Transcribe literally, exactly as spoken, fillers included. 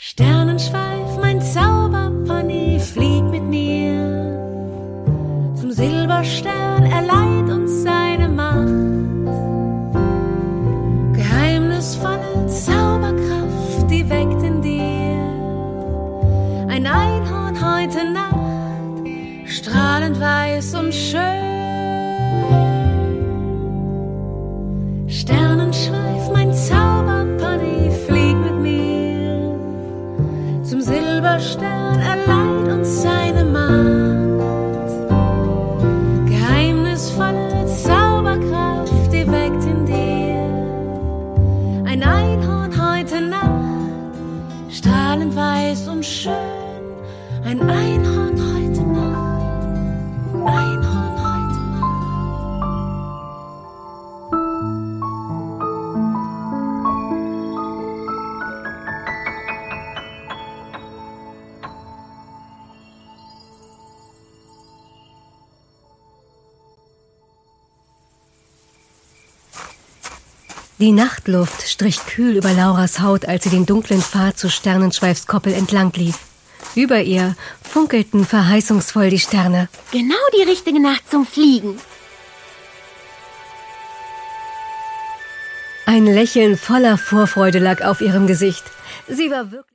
Sternenschweif, mein Zauberpony, flieg mit mir zum Silberstern, er leiht uns seine Macht. Geheimnisvolle Zauberkraft, die weckt in dir ein Einhorn heute Nacht, strahlend weiß und schön. Sternenschweif, mein Zauberpony, flieg mit mir zum Silberstern, er leiht uns seine Macht. Geheimnisvolle Zauberkraft, die weckt in dir ein Einhorn heute Nacht, strahlend weiß und schön. Ein Einhorn heute Nacht, Einhorn heute Nacht. Die Nachtluft strich kühl über Lauras Haut, als sie den dunklen Pfad zu Sternenschweifs Koppel entlang lief. Über ihr funkelten verheißungsvoll die Sterne. Genau die richtige Nacht zum Fliegen. Ein Lächeln voller Vorfreude lag auf ihrem Gesicht. Sie war wirklich